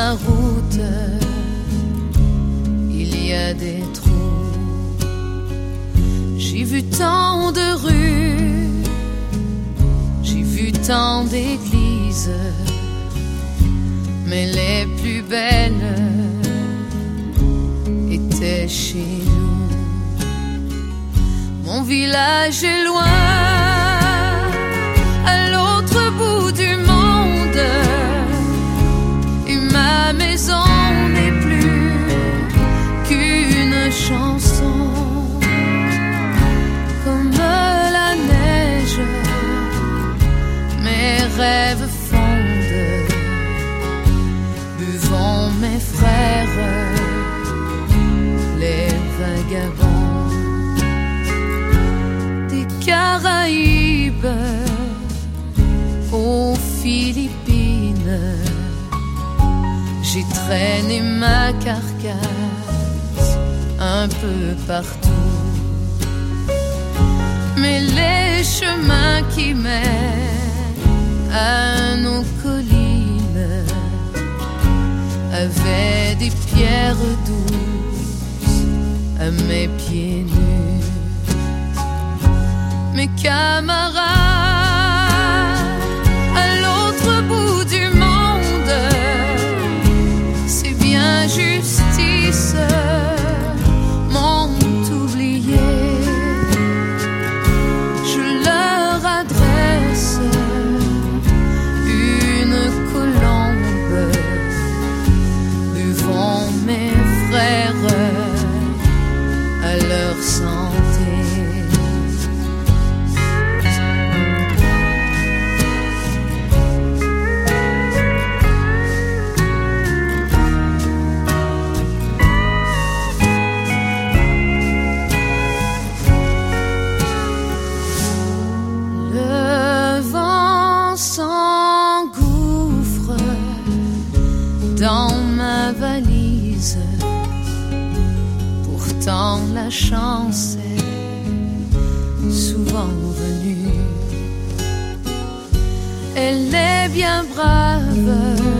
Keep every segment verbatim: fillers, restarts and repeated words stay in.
ma route, il y a des trous. J'ai vu tant de rues, j'ai vu tant d'églises, mais les plus belles étaient chez nous. Mon village est loin, à l'autre bout du monde, et ma maison n'est plus qu'une chanson. Comme la neige, mes rêves fondent, buvons mes frères, les vagabonds des Caraïbes aux Philippines. J'ai traîné ma carcasse un peu partout, mais les chemins qui mènent à nos collines avaient des pierres douces à mes pieds nus. Mes camarades, à l'autre bout du monde, c'est bien justice, m'ont oublié. Je leur adresse une colombe, buvons mes frères à leur santé. Dans ma valise, pourtant la chance est souvent venue. Elle est bien brave,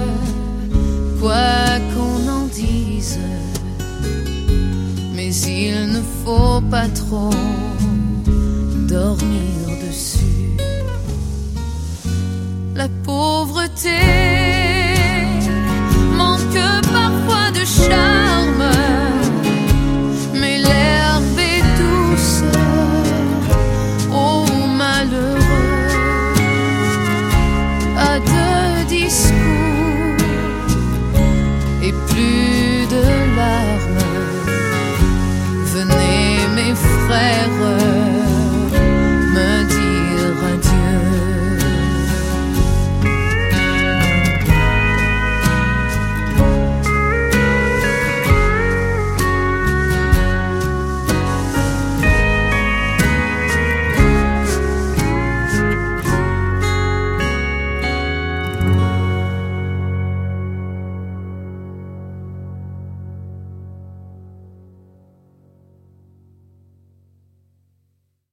quoi qu'on en dise, mais il ne faut pas trop dormir dessus. La pauvreté